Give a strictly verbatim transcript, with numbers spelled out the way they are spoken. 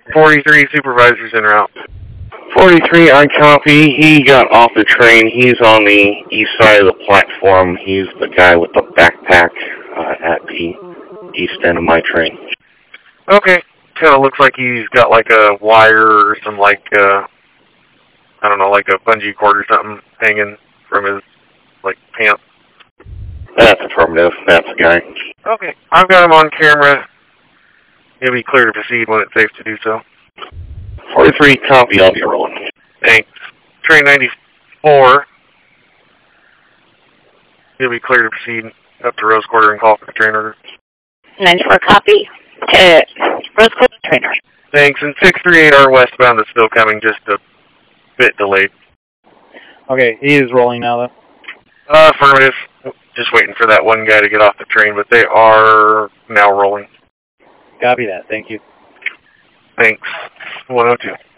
forty-three supervisors en route. forty-three, I copy. He got off the train. He's on the east side of the platform. He's the guy with the backpack uh, at the east end of my train. Okay. Kind of looks like he's got like a wire or some like, uh, I don't know, like a bungee cord or something hanging from his, like, pants. That's affirmative. That's the guy. Okay. I've got him on camera. He'll be clear to proceed when it's safe to do so. forty-three, copy. I'll be rolling. Thanks. Train ninety-four. He'll be clear to proceed up to Rose Quarter and call for the train order. ninety-four, copy. To Rose Quarter trainer. Thanks. And six three eight R westbound is still coming, just a bit delayed. Okay, he is rolling now, though. Uh, affirmative. Just waiting for that one guy to get off the train, but they are now rolling. Copy that. Thank you. Thanks. one oh two.